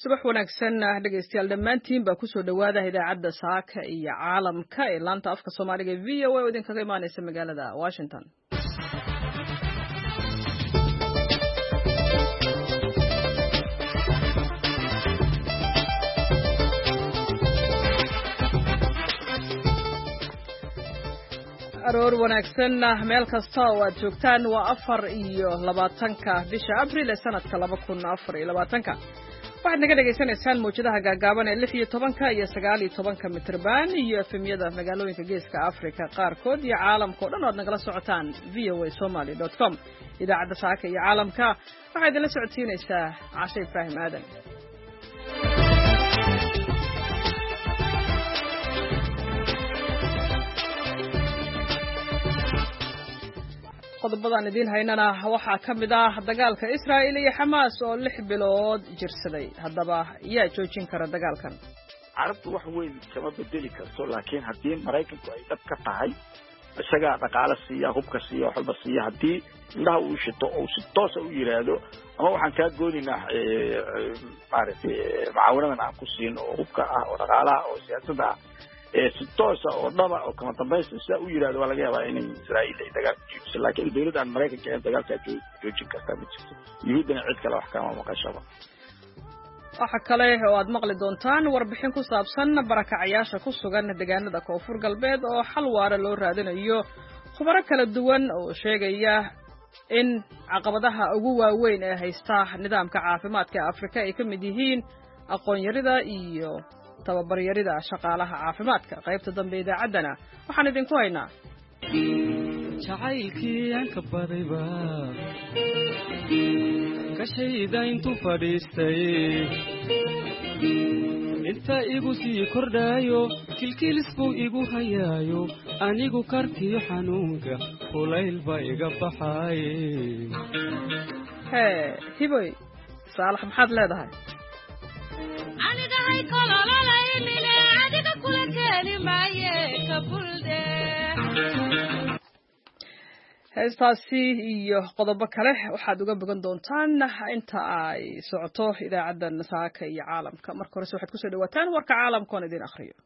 subax wanaagsan dhegeystayaal dhammaantiin baa kusoo dhawaada idaacadda saaka iyo caalamka ee laanta afka Soomaaliga ee VOA oo idinkaga imaaneysa magaalada Washington. aroor wanaagsan meel kasta oo aad joogtaan waa 24 bisha Abriil ee sanadka 2024 waxaad naga dhageysanaysaan mowjadaha gaagaaban ee 16 iyo 19 mitrban iyo efemyada magaalooyinka geeska Afrika qaarkood iyo caalamka oo dhan oo nagala socotaan voasomali.com idaacadda saaka iyo caalamka waxay idin la socodsiinaysaa Caasha Ibrahim Aadan. qodobadaan idin haynana waxaa ka mid ah dagaalka Israa'iil iyo Xamaas oo 6 bilood jirsaday haddaba yaa joojin kara dagaalkan carabtu wax weyn kama bedeli karto laakiin haddii Mareykanku ay dab ka tahay isaga dhaqaale siiya hubka siiya wax walba siiya haddii indhaha uu shito oo si toos ah u yiraahdo ama waxaan ka goodinaa maaragtay macaawinadan aan ku siin oo hubka ah oo dhaqaalaha oo siyaasadda si toos ah oo dhaba oo kama dambaysta sida u yiraahdo waa laga yaabaa in Israa'iil ay dagaal joojiso laakiin dawladda Mareykanka ay dagaalka joojin karta ma jirto yuhuudana cid kale wax kama maqashaba waxa kale oo aad maqli doontaan warbixin ku saabsan barakacayaasha ku sugan deegaanada Koonfur Galbeed oo xal waara loo raadinayo khubaro kala duwan oo sheegaya in caqabadaha ugu waaweyn ee haysta nidaamka caafimaadka Afrika ay ka mid yihiin aqoon yarida iyo tababaryarida shaqaalaha caafimaadka qaybta dambe idaacadana waxaan idinku haynaa jacaylkii aan ka badayba kashayda intuu fadhiistay inta igu sii kordhaayo kilkilis buu igu hayaayo anigu kartiyo xanuunka kulayl baa iga baxaaye hiboy saalax maxaad leedahay heestaasi iyo qodobo kale waxaad uga bogan doontaan inta ay socoto idaacaddan saaka iyo caalamka marka hore waxaad kusoo dhawaataan warka caalamka oo idin akhriyo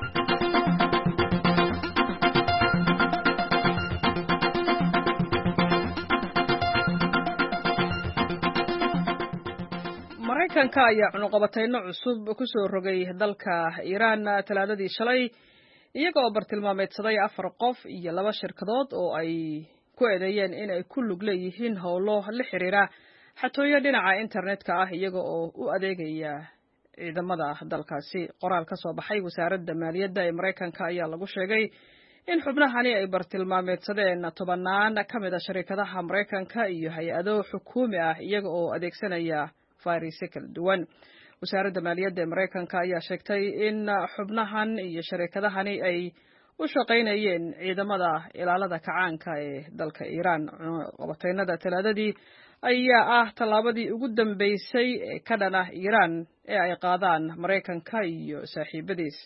Mareykanka ayaa cunuqabatayno cusub ku soo rogay dalka Iran talaadadii shalay iyagoo bartilmaameedsaday 4 qof iyo 2 shirkadood oo ay ku eedeeyeen in ay ku lug leeyihiin howlo la xiriira xatooyo dhinaca internetka ah iyaga oo u adeegaya ciidamada dalkaasi qoraal ka soo baxay wasaaradda maaliyadda ee Mareykanka ayaa lagu sheegay in xubnahani ay bartilmaameedsadeen 10 ka mid ah shirkadaha Mareykanka iyo hay'ado xukuumi ah iyaga oo adeegsanaya fayraysyo kala duwan wasaaradda maaliyadda ee Mareykanka ayaa sheegtay in xubnahan iyo shirkadahani ay u shaqaynayeen ciidamada ilaalada kacaanka ee dalka Iran qabataynada talaadadii ayaa ah tallaabadii ugu dambeysay ee ka dhan ah Iran ee ay qaadaan Mareykanka iyo saaxiibadiis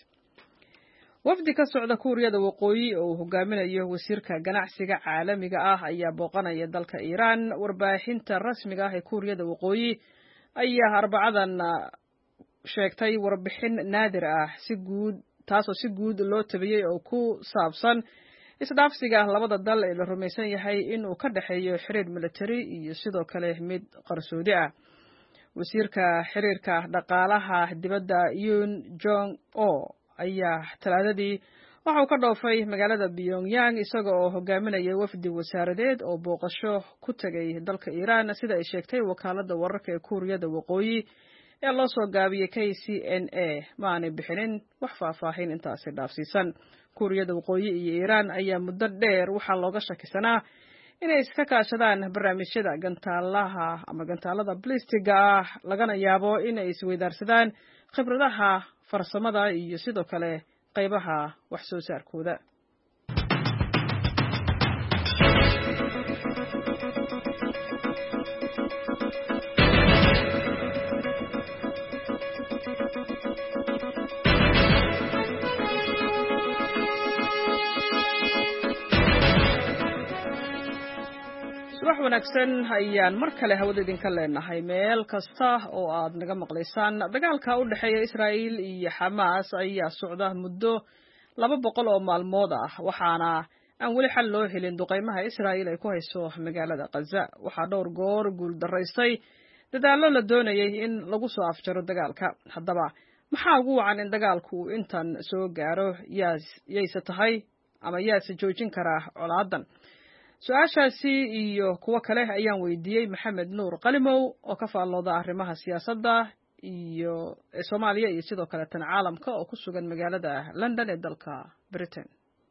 wafdi ka socda Kuuriyada Waqooyi oo hogaaminayo wasiirka ganacsiga caalamiga ah ayaa booqanaya dalka Iran warbaahinta rasmiga ah ee Kuuriyada Waqooyi ayaa Arbacadan sheegtay warbixin naadir ah taasoo si guud loo tabiyay oo ku saabsan isdhaafsiga labada dal ee la rumaysan yahay in uu ka dhaxeeyo xiriir military iyo sidoo kale mid qarsoodi ah wasiirka xiriirka dhaqaalaha dibadda Yoon Jong-o ayaa talaadadii waxa uu ka dhoofay magaalada Pyongyang isaga oo hogaaminaya wafdi wasaaradeed oo booqasho ku tagay dalka Iran sida ay sheegtay wakaaladda wararka ee Kuuriyada Waqooyi ee loo soo gaabiyay KCNA maana bixinin wax faahfaahin intaasi dhaafsiisan Kuuriyada Waqooyi iyo Iran ayaa muddo dheer waxa looga shakisanaa inay iska kaashadaan barnaamijyada gantaalada ballistiga ah lagana yaabo inay isweydaarsadaan khibradaha farsamada iyo sidoo kale qaybaha wax soo saarkooda wanaagsan ayaan mar kale hawada idinka leenahay meel kasta oo aad naga maqlaysaan. dagaalka u dhexeeya Israa'iil iyo Xamaas ayaa socda muddo 200 oo maalmood ah, waxaana aan weli xal loo helin duqeymaha Israa'iil ay ku hayso magaalada Gaza. Waxaa dhowr goor guul daraysay dadaallo la doonayay in lagu soo afjaro dagaalka. Haddaba maxaa ugu wacan in dagaalku intan soo gaaro? Yayse tahay ama yaase joojin karaa colaadan? su-aashaasi iyo kuwo kale ayaan weydiiyey Maxamed Nuur Qalimow oo ka faallooda arrimaha siyaasadda iyo Soomaaliya iyo sidoo kale tan caalamka oo ku sugan magaalada London ee dalka Britain.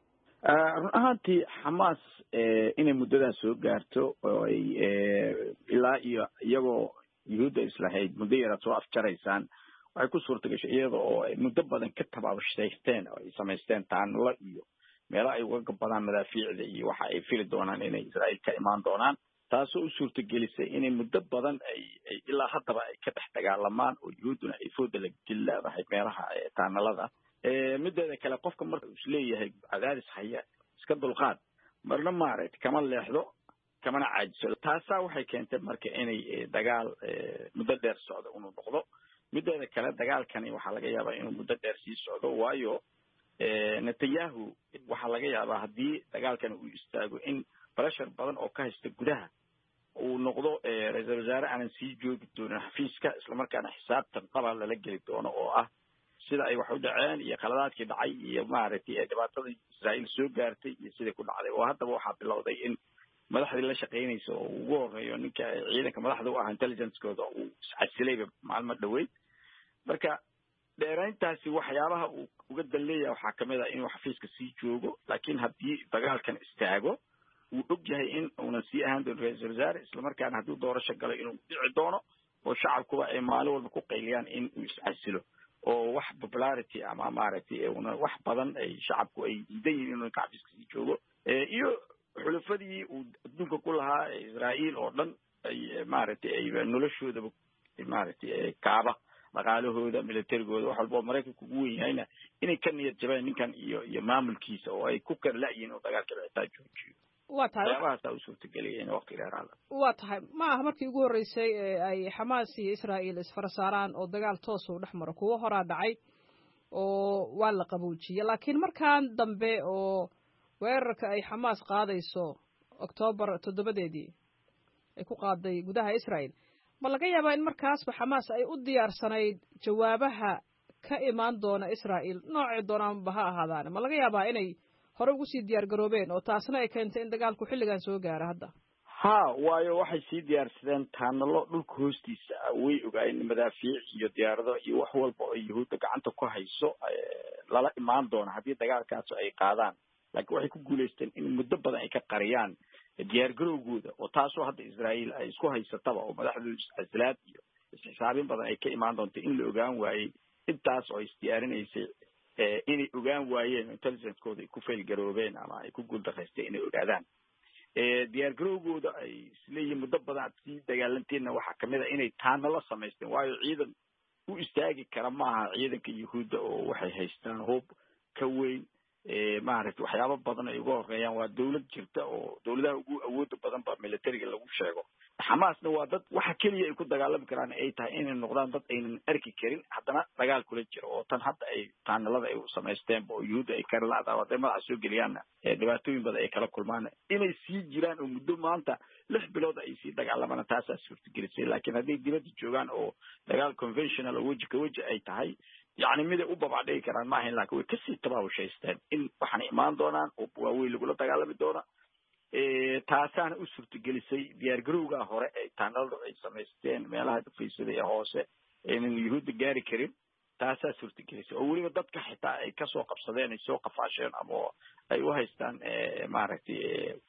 run ahaantii Xamaas inay muddadan soo gaarto oo ay ilaa iyo iyagoo yuhuudda islahayd muddo yara soo afjaraysaan waxay ku suurta gashay iyada oo ay muddo badan ka tabaabushaysteen oo ay samaysteen taanlo iyo meelaha ay uga gabadaan madaafiicda iyo waxa ay fili doonaan inay Israa'iil ka imaan doonaan, taasoo u suurtagelisay inay muddo badan ay ilaa haddaba ay ka dhex dagaalamaan oo yuhuudduna ay fooda la geli leedahay meelaha taanalada. mideeda kale qofka marka uu isleeyahay cadaadis haya iska dulqaad marna maaragtay kama leexdo kamana caajiso. taasaa waxay keentay marka inay dagaal muddo dheer socdo inuu noqdo. mideeda kale dagaalkani waxaa laga yaabaa inuu muddo dheer sii socdo, waayo Netanyahu waxaa laga yaabaa haddii dagaalkan uu istaago in pressure badan oo ka haysta gudaha uu noqdo ra-iisul wasaare aanan sii joogi doonin xafiiska, islamarkaana xisaabtan qaba lala geli doono oo ah sida ay wax u dhaceen iyo khaladaadkii dhacay iyo maaragtay dhibaatadii Israa'iil soo gaartay iyo sidii ku dhacday. oo haddaba waxaa bilowday in madaxdii la shaqaynaysa oo ugu horeeyo ninka ciidanka madaxda u ah intelligence-kooda uu iscasilayba maalmo dhaweyd. marka dheerayntaasi waxyaabaha uu uga dan leeyahay waxaa kamid ah inuu xafiiska sii joogo, laakiin haddii dagaalkan istaago uu og yahay in uunan sii ahaan doonin ra-iisul wasaare, islamarkaana hadduu doorasho galo inuu dhici doono oo shacabkuba ay maalin walba ku qayliyaan in uu iscasilo oo wax popularity ama maaragtay una wax badan ay shacabku ay diidan yihiin inuu xafiiska sii joogo. iyo xulafadii uu adduunka ku lahaa Israa'iil oo dhan ay maaragtay ay noloshoodaba maaragtay kaaba dhaqaalahooda militarigooda wax walba oo Maraykanku ugu weyn yahayna inay ka niyad jabeen ninkan iyo maamulkiisa oo ay ku kala la'yihiin oo dagaalka xitaa joojiyo. waa tahay waxyaabahaas u suurtageliyay in waqti dheeraada. waa tahay ma aha markii ugu horreysay ee ay Xamaas iyo Israa'iil isfarasaaraan oo dagaal toos u dhex maro. kuwo horaa dhacay oo waa la qaboojiyay, laakiin markaan dambe oo weerarka ay Xamaas qaadayso Oktoobar 7 ay ku qaaday gudaha Israa'iil, ma laga yaabaa in markaasba Xamaas ay u diyaarsanayd jawaabaha ka imaan doona Israa'iil noocii doonaanba ha ahaadaan? ma laga yaabaa inay hore ugu sii diyaar garoobeen oo taasna ay keentay in dagaalku xilligan soo gaaro hadda? waayo waxay sii diyaarsadeen taanalo dhulka hoostiisa way ogaayeen madaafiic iyo diyaarado iyo wax walba oo yuhuudda gacanta ku hayso lala imaan doona haddii dagaalkaas ay qaadaan. laakiin waxay ku guulaysteen in muddo badan ay ka qariyaan diyaar garowgooda, oo taasoo hadda Israa'iil ay isku haysataba oo madaxdooda iscasilaad iyo isxisaabin badan ay ka imaan doonto in la ogaan waayey intaas oo isdiyaarinaysay inay ogaan waayeen intelligence-kooda ay ku fail garoobeen ama ay ku guuldaraysteen inay ogaadaan. diyaar garowgooda ay isleeyihiin muddo badan aad sii dagaalanteenna waxaa kamid a inay taanalo samaysteen, waayo ciidan u istaagi kara maaha ciidanka yuhuudda oo waxay haystaan hub ka weyn maaragtay waxyaabo badan ay uga horeeyaan. waa dawlad jirta oo dawladaha ugu awooda badan ba militariga lagu sheego. Xamaasna waa dad waxa keliya ay ku dagaalami karaan ay tahay inay noqdaan dad aynan arki karin haddana dagaal kula jiro, oo tan hadda ay taanalada ay samaysteen oo yuhuudda ay kala laada waday madaxa soo geliyaanna dhibaatooyin badan ay kala kulmaan inay sii jiraan oo muddo maanta 6 bilood ay sii dagaalamaan. taasaa suurtagelisay. laakiin hadday dibadda joogaan oo dagaal conventional oo weji ka weji ay tahay yacni mid ay u babacdhigi karaan ma ahayn, laakiin way kasii tabaabushaysteen in waxaan imaan doonaan oo waaweyn lagula dagaalami doona. taasaana u suurtagelisay diyaar garowga hore ay taanaladu ay samaysteen meelaha dhufaysada ee hoose aynan yuhuudda gaari karin. taasaa suurtagelisay oo weliba dadka xitaa ay kasoo qabsadeen ay soo qafaasheen ama ay u haystaan maaragtay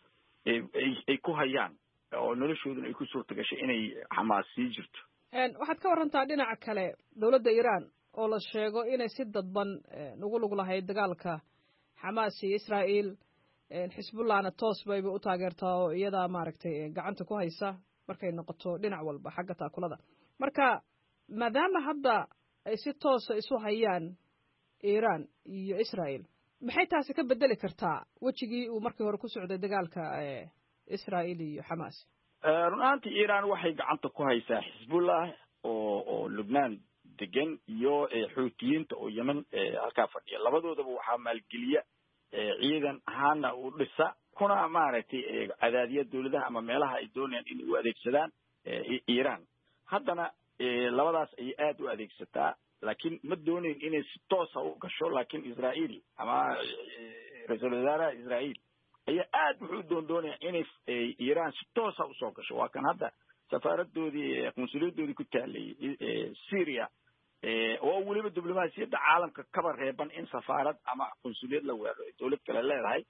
ay ku hayaan oo noloshooduna ay ku suurtagashay inay Xamaas sii jirto. waxaad ka warantaa dhinaca kale dawladda Iran oo la sheego inay si dadban ugu lug lahayd dagaalka Xamaas iyo Israa'iil. Xisbullahna toos bayba u taageertaa oo iyada maaragtay gacanta ku haysa markay noqoto dhinac walba xagga taakulada. marka maadaama hadda ay si toos isu hayaan Iran iyo Israa'iil, maxay taasi ka bedeli kartaa wajigii uu markii hore ku socday dagaalka Israa'iil iyo Xamaas? runaantii Iran waxay gacanta ku haysaa Hezbollah oo Lebanon degan iyo Xuutiyiinta oo Yemen halka fadhiya labadoodaba waxaa maalgeliya ciidan ahaana u dhisa kuna maaragtay cadaadiyada dawladaha ama meelaha ay doonayaan in u adeegsadaan Iran haddana labadaas ay aad u adeegsataa laakiin ma doonayn inay si toos ah u gasho laakiin Israa'iil ama ra'iisul wasaaraha Israa'iil ayaa aad wuxuu doonaya inay Iran si toos ah u soo gasho waa kan hadda safaaradoodii qunsuliyadoodii ku taalay Syria oo waliba diblomaasiyadda caalamka kaba reeban in safaarad ama qunsuliyad la weeraro dawlad kale leedahay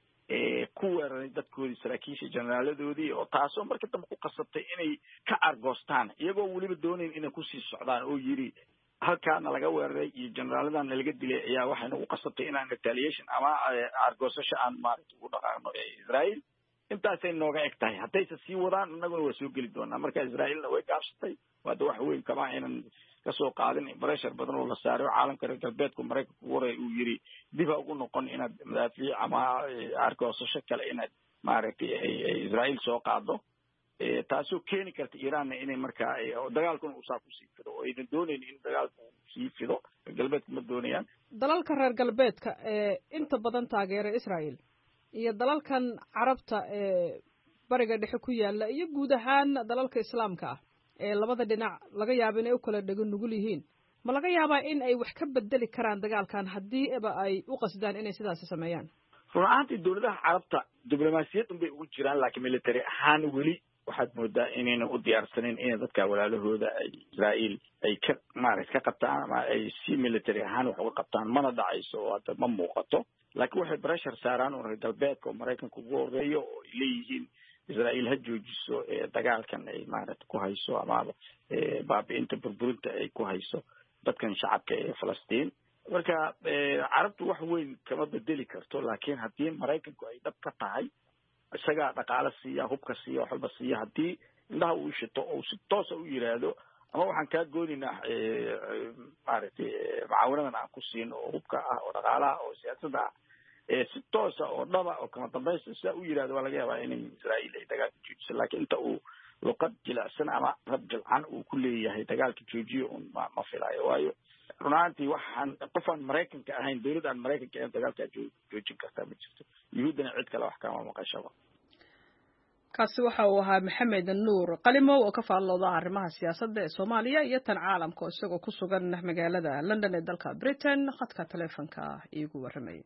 ku weeraray dadkoodii saraakiisha jeneraaladoodii oo taasoo markii dambe ku qasabtay inay ka argoostaan iyagoo waliba doonayn inay ku sii socdaan oo yiri halkaana laga weeraray iyo jeneraaladan laga dilay ayaa waxayna u qasabtay inaan retaliation ama argoosasho aan maaragtay ugu dhaqaaqno Israa'iil intaasay nooga eg tahay haddayse sii wadaan annaguna waa soo geli doonaa marka Israa'iilna way gaabsatay waada wax weyn kama inaan kasoo qaadin pressure badan oo la saaro caalamka reer galbeedku Mareykanku waray uu yiri dib ugu noqon inaad madaafiic ama argoosasho kale inaad maaragtay Israa'iil soo qaado taasoo keeni karta Iran inay markaa dagaalkuna uu saako sii fido oo ay doonayeen in dagaalku sii fido galbeedku ma doonayaan dalalka reer galbeedka inta badan taageera Israa'iil iyo dalalkan carabta bariga dhexe ku yaala iyo guud ahaan dalalka islaamka ah labada dhinac laga yaabo inay u kala dhagan nugul yihiin ma laga yaabaa in ay wax ka bedeli karaan dagaalkan haddii ay u qasdaan inay sidaas sameeyaan runaantii dawladaha carabta diblomaasiyad bay ugu jiraan laakiin military ahaan weli waxaad moodaa inayna u diyaarsanin in dadka walaalahooda ay Israa'iil ay ka maaragtay ka qabtaan ama ay si military ahaan wax uga qabtaan mana dhacayso oo hadda ma muuqato laakiin waxay pressure saaraan oo galbeedka oo Mareykanku ugu horeeyo oo leeyihiin Israa'iil ha joojiso dagaalkan ay maaragtay ku hayso ama baabi'inta burburinta ay ku hayso dadkan shacabka ee Falastiin marka carabtu wax weyn kama bedeli karto laakiin haddii Mareykanku ay dhab ka tahay isaga dhaqaale siiya hubka siiya waxba siiya haddii indhaha uu shito oo si toos ah u yiraahdo ama waxaan ka goodinaa maaragtay macaawinadan aan ku siino oo hubka ah oo dhaqaalaha oo siyaasadda si toos ah oo dhaba oo kama dambaysta sida u yiraahdo waa laga yaabaa in Israa'iil ay dagaalka joojiso laakiin inta uu luqad jilicsan ama rab jilcan uu ku leeyahay dagaalka joojiyo ma filayo waayo runaantii waxaan qofaan Mareykanka ahayn dawlad aan Mareykanka ahayn dagaalka joojin kartaa ma jirto yuhuudana cid kale wax kama maqashaba kaasi waxa uu ahaa Maxamed Nuur Qalimow oo ka faallooda arrimaha siyaasadda ee Soomaaliya iyo tan caalamka isagoo ku sugan magaalada London ee dalka Britain khadka taleefanka iigu warramay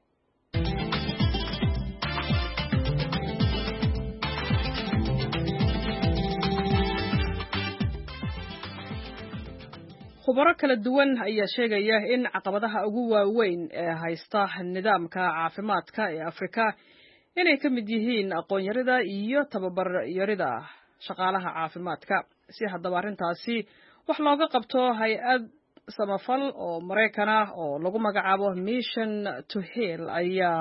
khubaro kala duwan ayaa sheegaya in caqabadaha ugu waaweyn ee haysta nidaamka caafimaadka ee Afrika inay ka mid yihiin aqoon yarida iyo tababar yarida shaqaalaha caafimaadka si haddaba arrintaasi wax looga qabto hay-ad samafal oo Mareykan ah oo lagu magacaabo Mission to Heal ayaa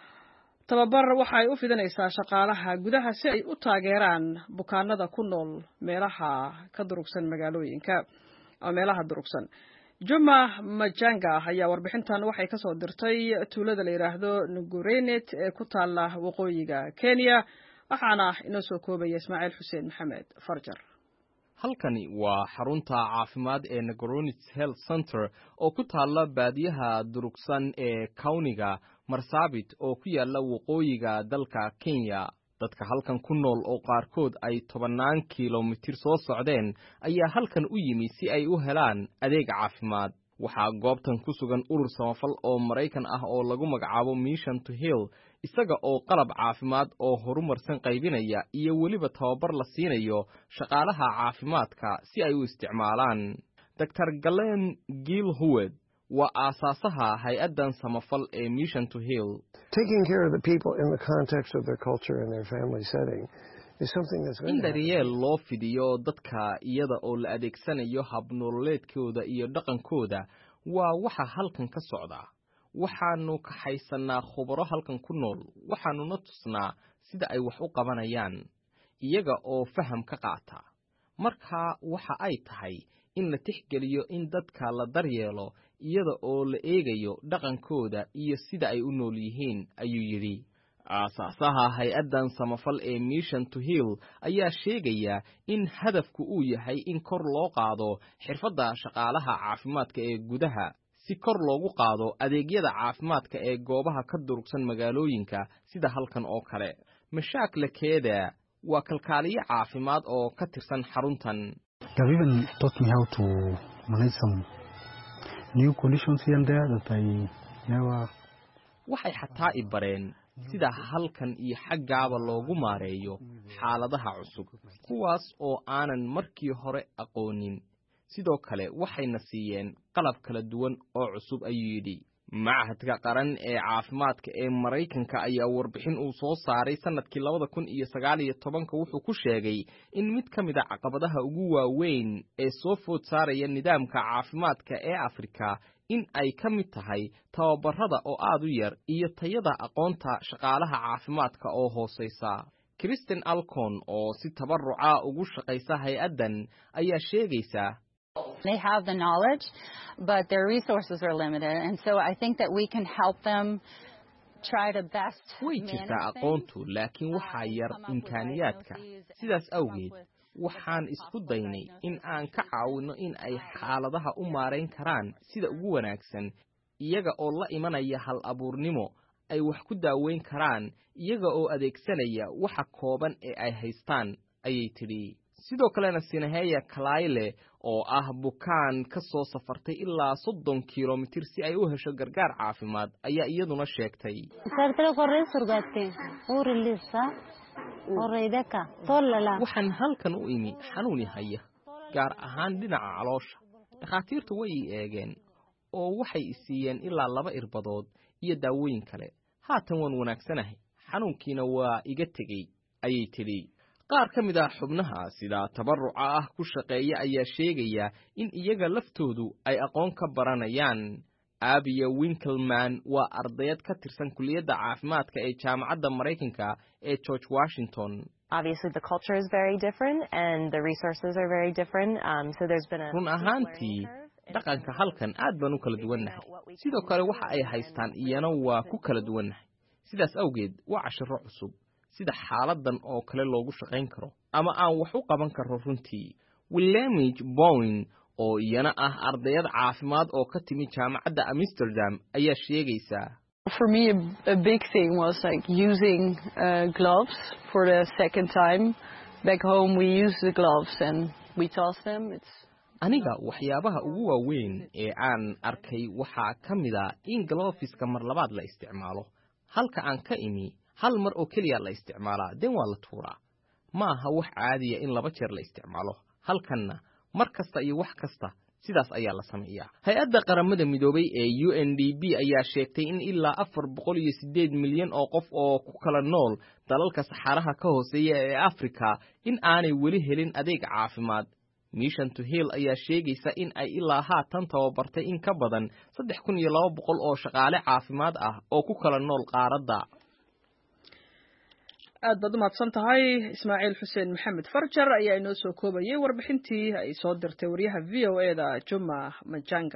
tababar waxa ay u fidinaysaa shaqaalaha gudaha si ay u taageeraan bukaanada ku nool meelaha ka durugsan magaalooyinka meelaha durugsan Juma Majanga ayaa warbixintan waxay ka soo dirtay tuulada la yiraahdo Ngurenet ee ku taala waqooyiga Kenya waxaana inoo soo koobaya Ismaaciil Xuseen Maxamed Farjar halkani waa xarunta caafimaad ee Ngurenet Health Center oo ku taala baadiyaha durugsan ee Kauniga Marsabit oo ku yaala waqooyiga dalka Kenya dadka halkan ku nool oo qaarkood ay 10 kiiloomitir soo socdeen ayaa halkan u yimi si ay u helaan adeeg caafimaad waxaa goobtan ku sugan urur samafal oo Mareykan ah oo lagu magacaabo Mission to Heal isaga oo qalab caafimaad oo horumarsan qaybinaya iyo waliba tababar la siinayo shaqaalaha caafimaadka si ay u isticmaalaan Dr. Galen Gilhowed waa aasaasaha hay-adan samafal ee Mission to Heal taking care of the people in the context of their culture and their family setting is something that's in daryeel loo fidiyo dadka iyada oo la adeegsanayo hab nololeedkooda iyo dhaqankooda waa waxa halkan ka socda waxaanu ka haysanaa khubaro halkan ku nool waxaanu na tusnaa sida ay wax u qabanayaan iyaga oo faham ka qaata marka waxa ay tahay in la tixgeliyo in dadka la daryeelo iyada oo la eegayo dhaqankooda iyo sida ay u nool yihiin ayuu yiri aasaasaha hay-addan samafal ee Mission to Heal ayaa sheegaya in hadafku uu yahay in kor loo qaado xirfadda shaqaalaha caafimaadka ee gudaha si kor loogu qaado adeegyada caafimaadka ee goobaha ka durugsan magaalooyinka sida halkan oo kale. Mashaakil keeda waa kalkaaliye caafimaad oo ka tirsan xaruntan. They even taught me how to manage some new conditions here and there that I never. Waxay xataa i bareen sida halkan iyo xaggaaba loogu maareeyo xaaladaha cusub kuwaas oo aanan markii hore aqoonin. sidoo kale waxayna siiyeen qalab kala duwan oo cusub ayuu yidhi. Machadka qaran ee caafimaadka ee Mareykanka ayaa warbixin uu soo saaray sanadkii 2019 wuxuu ku sheegay in mid ka mid ah caqabadaha ugu waaweyn ee soo food saaraya nidaamka caafimaadka ee Afrika in ay ka mid tahay tababarada oo aad u yar iyo tayada aqoonta shaqaalaha caafimaadka oo hooseysa. Kristen Alcon oo si tabaruca ugu shaqeysa hay'addan ayaa sheegaysa They have the knowledge, but their resources are limited, and so I think that we can help them try to best manage aqoontu laakiin waxa yar imkaaniyaadka. Sidaas awgeed waxaan isku daynay in aan ka caawino in ay xaaladaha u maareyn karaan sida ugu wanaagsan iyaga oo la imanaya hal abuurnimo ay wax ku daaweyn karaan iyaga oo adeegsanaya waxa kooban ee ay haystaan ayay tiri. sidoo kalena Sinaheya Kalaile oo ah bukaan ka soo safartay ilaa 30 kiiloomitir si ay u hesho gargaar caafimaad ayaa iyaduna sheegtay waxaan halkan u imi xanuun haya gaar ahaan dhinaca caloosha. dhakhaatiirtu way eegeen oo waxay siiyeen ilaa 2 irbadood iyo daawooyin kale. haatan waan wanaagsanahay xanuunkiina waa iga tegay ayay tiri. qaar ka mid ah xubnaha sida tabaruca ah ku shaqeeya ayaa sheegaya in iyaga laftoodu ay aqoon ka baranayaan. Abia Winkleman waa ardayad ka tirsan kulliyadda caafimaadka ee jaamacadda Mareykanka ee George Washington. Obviously the culture is very different and the resources are very different, so there's been a run ahaantii dhaqanka halkan aad baan u kala duwannahay. sidoo kale waxa ay haystaan iyana waa ku kala duwannahay. sidaas awgeed waa cashiro cusub sida xaaladan oo kale loogu shaqeyn karo ama aan wax u qaban karo runtii. Willemij Bowen oo iyana ah ardayad caafimaad oo ka timi jaamacadda Amsterdam ayaa sheegaysa For me a big thing was like using gloves for the second time. Back home we use the gloves and we toss them. aniga waxyaabaha ugu waaweyn ee aan arkay waxa kamid ah in gloveska mar labaad la isticmaalo. halka aan ka imi hal mar oo kaliya la isticmaalaa den waa la tuuraa. ma aha wax caadi ah in 2 jeer la isticmaalo. halkanna mar kasta iyo wax kasta sidaas ayaa la sameeyaa. hay'adda qaramada midoobay ee UNDP ayaa sheegtay in ilaa 408 milyan oo qof oo ku kala nool dalalka saxaraha ka hooseeya ee Afrika in aanay weli helin adeeg caafimaad. Mission to Heal ayaa sheegaysa in ay ilaa haatan tababartay in ka badan 3200 oo shaqaale caafimaad ah oo ku kala nool qaaradda. aad baad u mahadsan tahay Ismaaciil Xuseen Maxamed Farjar ayaa inoo soo koobayay warbixintii ay soo dirtay wariyaha VOA-da Juma Majanga.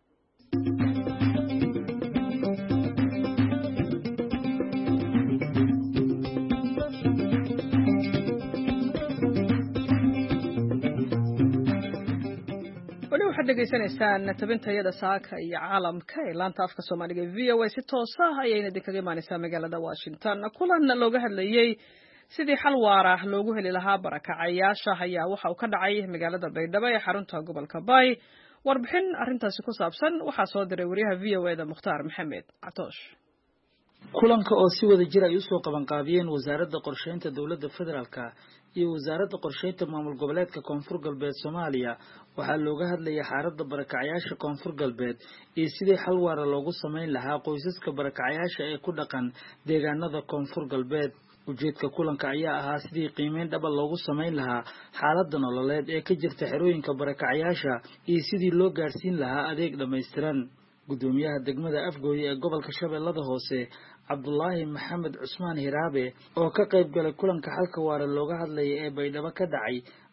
waxaad dhegeysaneysaan tabintayada saaka iyo caalamka ee laanta afka Soomaaliga ee VOA si toos ah ayayna idinkaga imaaneysaa magaalada Washington. kulan looga hadlayay sidii xal waara loogu heli lahaa barakacayaasha ayaa waxa uu ka dhacay magaalada Baydhabo ee xarunta gobolka Bay. warbixin arrintaasi ku saabsan waxaa soo diray wariyaha VOA-da Mukhtaar Maxamed Catoosh. kulanka oo si wada jir ay u soo qaban qaabiyeen wasaaradda qorsheynta dawladda federaalka iyo wasaaradda qorsheynta maamul goboleedka Koonfur Galbeed Soomaaliya waxaa looga hadlayay xaaladda barakacayaasha Koonfur Galbeed iyo sidii xal waara loogu sameyn lahaa qoysaska barakacayaasha ee ku dhaqan deegaanada Koonfur Galbeed. ujeedka kulanka ayaa ahaa sidii qiimeyn dhab loogu sameyn lahaa xaaladda nololeed ee ka jirta xerooyinka barakacayaasha iyo sidii loo gaarsiin lahaa adeeg dhameystiran. gudoomiyaha degmada Afgooye ee gobolka Shabeellada Hoose Cabdullaahi Maxamed Cusmaan Hiraabe oo ka qayb galay kulanka xalka waara looga hadlayay ee Baydhabo ka dhacay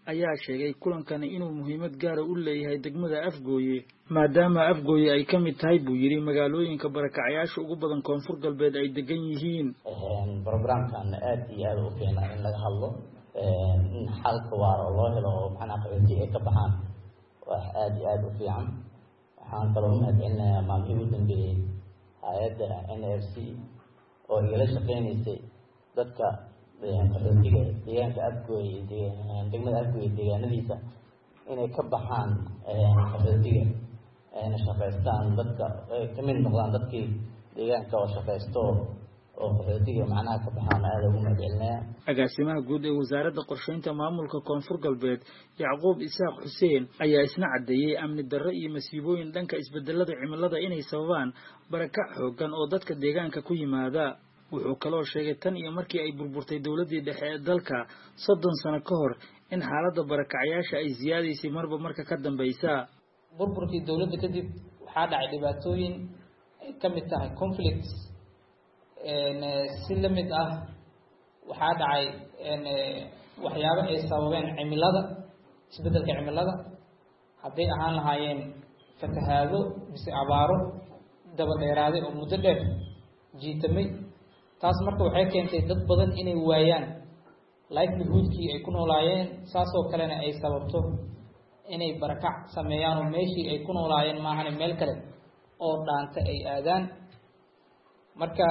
ayaa sheegay kulankani inuu muhiimad gaara u leeyahay degmada Afgooye maadaama Afgooye ay ka mid tahay buu yiri magaalooyinka barakacayaasha ugu badan koonfur galbeed ay degan yihiin. Programkan aad iyo aad u fiican in laga hadlo in xalka waara loo helo macna qaxootiga ka baxaan wax aad iyo aad u fiican. waxaan kaloo mahadcelinayaa maamulka dambeeyay hay'adda NRC oo ila shaqeynaysay dadka qaxootiga deegaanka Afgooye degmada Afgooye deegaanadiisa inay ka baxaan qaxootiga ayna shaqeystaan dadka ka mid noqdaan dadkii deegaanka oo shaqeysto oo qaxootiga macnaha ka baxaan aad ugu mahadcelinayaa. agaasimaha guud ee wasaaradda qorsheynta maamulka koonfur galbeed Yacquub Isaaq Xuseen ayaa isna cadeeyay amni darro iyo masiibooyin dhanka isbedelada cimilada inay sababaan barakac xooggan oo dadka deegaanka ku yimaada. wuxuu kaloo sheegay tan iyo markii ay burburtay dawladii dhexe ee dalka 30 sano ka hor in xaaladda barakacayaasha ay ziyaadaysay marba marka ka dambaysa. burburkii dawladda kadib waxaa dhacay dhibaatooyin ay ka mid tahay conflicts si la mid ah waxaa dhacay waxyaabo ay sababeen cimilada isbedelka cimilada hadday ahaan lahaayeen fatahaado mise abaaro daba dheeraaday oo muddo dheer jiitamay. taas marka waxay keentay dad badan inay waayaan livelihoodkii ay ku noolaayeen saasoo kalena ay sababto inay barakac sameeyaan oo meeshii ay ku noolaayeen maahan meel kale oo dhaanta ay aadaan. marka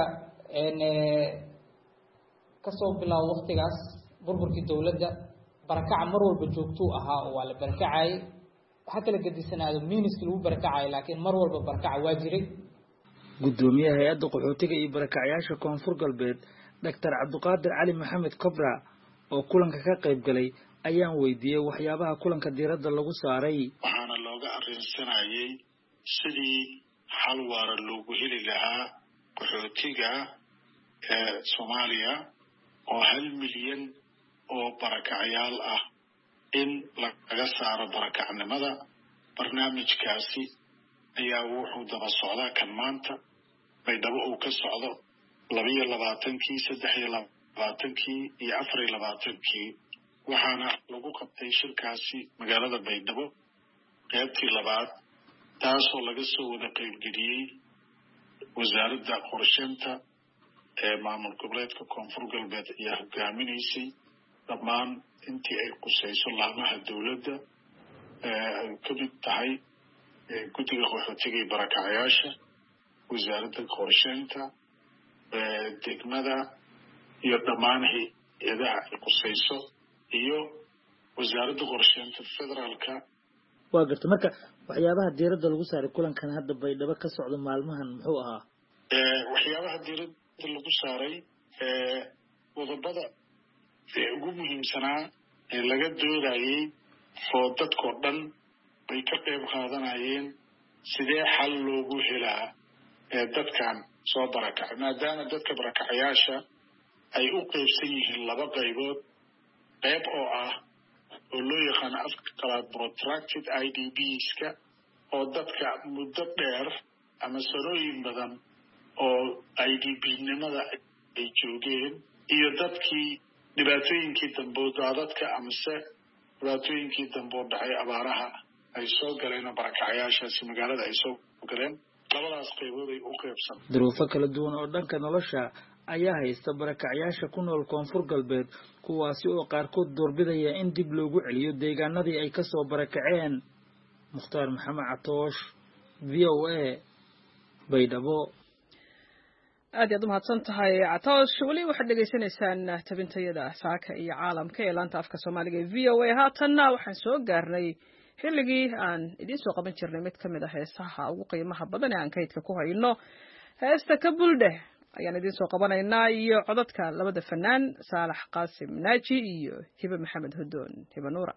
kasoo bilaabo waqtigaas burburkii dawladda barakaca mar walba joogtuu ahaa oo waa la barakacayay waxa kala gadisanaado miiniskii lagu barakacay laakiin mar walba barakaca waa jiray. gudoomiyaha hay'adda qaxootiga iyo barakacayaasha koonfur galbeed Dr. Cabduqaadir Cali Maxamed Kobra oo kulanka ka qayb galay ayaan weydiiyay waxyaabaha kulanka diiradda lagu saaray. waxaana looga arrinsanayay sidii xal waara loogu heli lahaa qaxootiga ee Soomaaliya oo 1 milyan oo barakacayaal ah in laga saaro barakacnimada. barnaamijkaasi ayaa wuxuu daba socdaa kan maanta baydhabo uu ka socdo 22kii 23kii iyo 24kii waxaana lagu qabtay shirkaasi magaalada Baydhabo qaybtii labaad taasoo laga soo wada qaybgeliyay wasaaradda qorsheynta ee maamul goboleedka koonfur galbeed ayaa hogaaminaysay dhammaan intii ay qusayso laamaha dawladda ay ka mid tahay guddiga qaxootiga iyo barakacayaasha wasaaradda qorsheynta degmada iyo dhammaan hay'adaha ay qusayso iyo wasaaradda qorsheynta federaalka. waa garta marka waxyaabaha diiradda lagu saaray kulankan hadda Baydhabo ka socdo maalmahan muxuu ahaa? waxyaabaha diiradda lagu saaray wadabada ugu muhiimsanaa ee laga doodayay oo dadkoo dhan bay ka qayb qaadanayeen sidee xal loogu helaa dadkan soo barakacay maadaama dadka barakacayaasha ay u qaybsan yihiin 2 qaybood qayb oo ah oo loo yaqaan afka qalaad protracted IDPs-ka oo dadka muddo dheer ama sanooyin badan oo IDP-nimada ay joogeen iyo dadkii dhibaatooyinkii dambe dadka amase dhibaatooyinkii dambe dhacay abaaraha ay soo galeen barakacayaashaasi magaalada ay soo galeen. labadaas qaybood ay u qaybsan. duruufo kala duwan oo dhanka nolosha ayaa haysta barakacayaasha ku nool koonfur galbeed kuwaasi oo qaarkood doorbidaya in dib loogu celiyo deegaanadii ay ka soo barakaceen. Mukhtaar Maxamed Catoosh VOA Baydhabo. aad ayaad u mahadsan tahay Catoosh. weli waxaad dhegaysanaysaan tabintayada saaka iyo caalamka ee laanta afka Soomaaliga ee VOA. haatanna waxaan soo gaarnay xilligii aan idiin soo qaban jirnay mid ka mid ah heesaha ugu qiimaha badan ee aan kaydka ku hayno. heesta ka buldhe ayaan idiin soo qabanaynaa iyo codadka labada fanaan Saalax Qaasim Naaji iyo Hiba Maxamed Hudoon Hiba Nuura.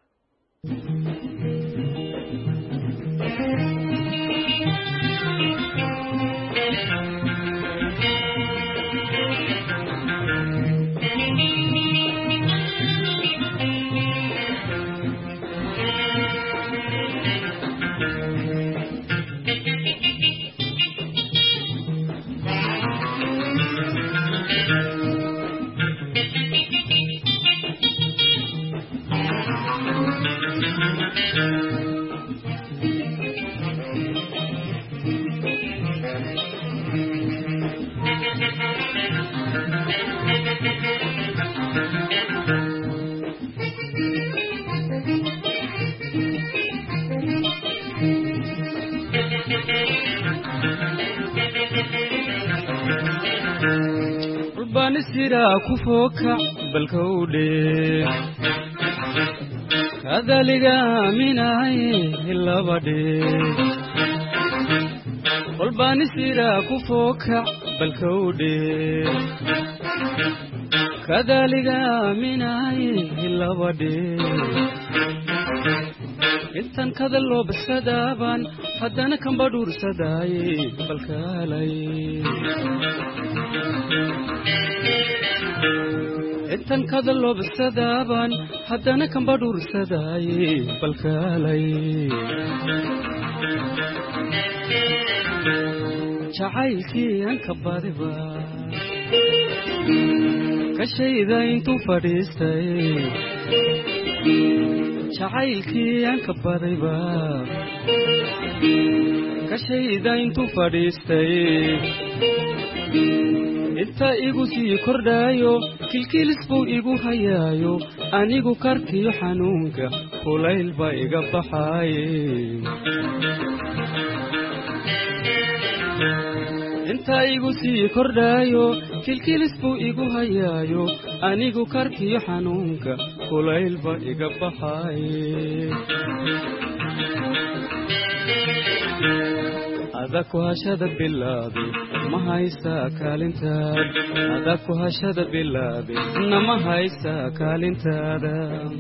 baan siraa ku fookac balkowdhe kadaliga aaminaaye labadhe qol baan siraa ku fookac balkowdhe kadaliga aaminaaye labadhe intan kada loo basadaaban haddana kan badhuursadaaye balkaalay intan kada loo basadaaban haddana kan badhuursadaaye balkaalay jacaylkii aan ka badiba kashayda intuu fadhiistay jacaylkii aan ka badayba kashayda intuu fadhiistay inta igu sii kordhaayo kilkilis buu igu hayaayo anigu karkiyo xanuunka kulayl baa iga baxaaye inta igu sii kordhaayo kilkilis buu igu hayaayo anigu karkiyo xanuunka kulayl baa iga baxaaye adaa ku hashada bilaabe ma haysaa kaalintaada adaa ku hashada bilaabe nama haysaa kaalintaada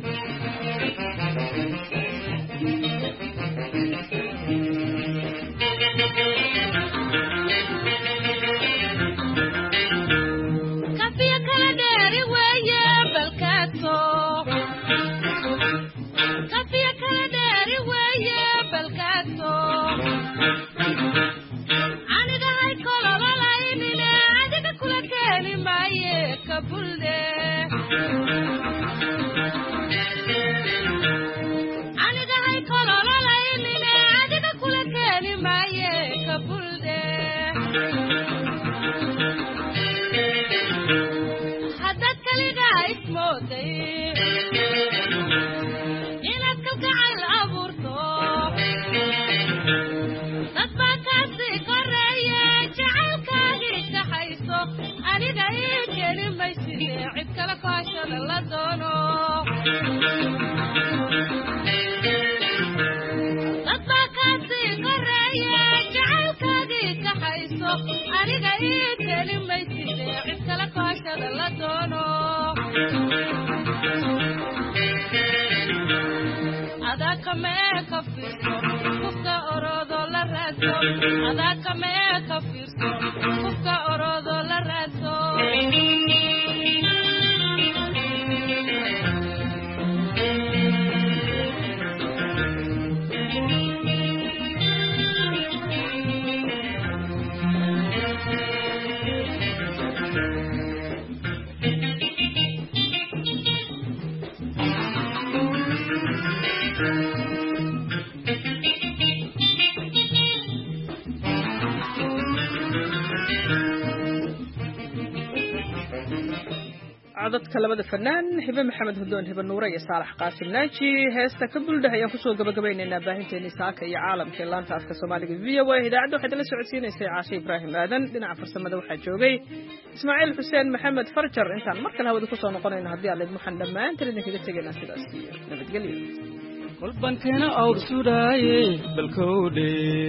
codadka labada fanaan hibe maxamed hudoon hibe nuure iyo saalax qaasim naaji heesta ka buldhah ayaan kusoo gabagabaynaynaa baahinteeni saaka iyo caalamka ee laanta afka soomaaliga v o a idaacadda waxaad la socodsiinaysay caashe ibraahim aadan dhinaca farsamada waxaa joogay ismaaciil xuseen maxamed farjar intaan mar kale hawada kusoo noqonayno haddii aad waxaan dhammaantan idinkaga tegaynaa sidaas iyo nabadgelyo kolbankeena awr sudhaaye balkowdhe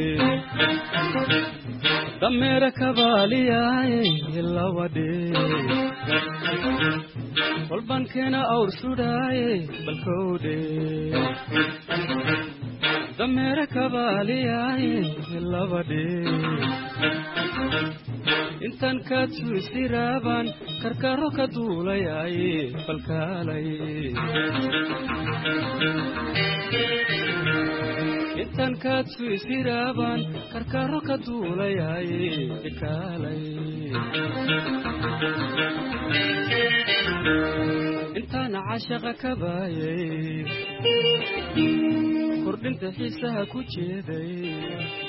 dameera kabaaliyaaye labadhe kolbankeena awr sudhaaye balkowdhe dameera kabaaliyaaye labadhe intan kaadsu isiraabaan karkaro ka duulayaaye balkaalay intan kaadsu isiraabaan karkaro ka duulayaaye ikaalay intaana cashaqa ka baayay kordhinta xiisaha ku jeeday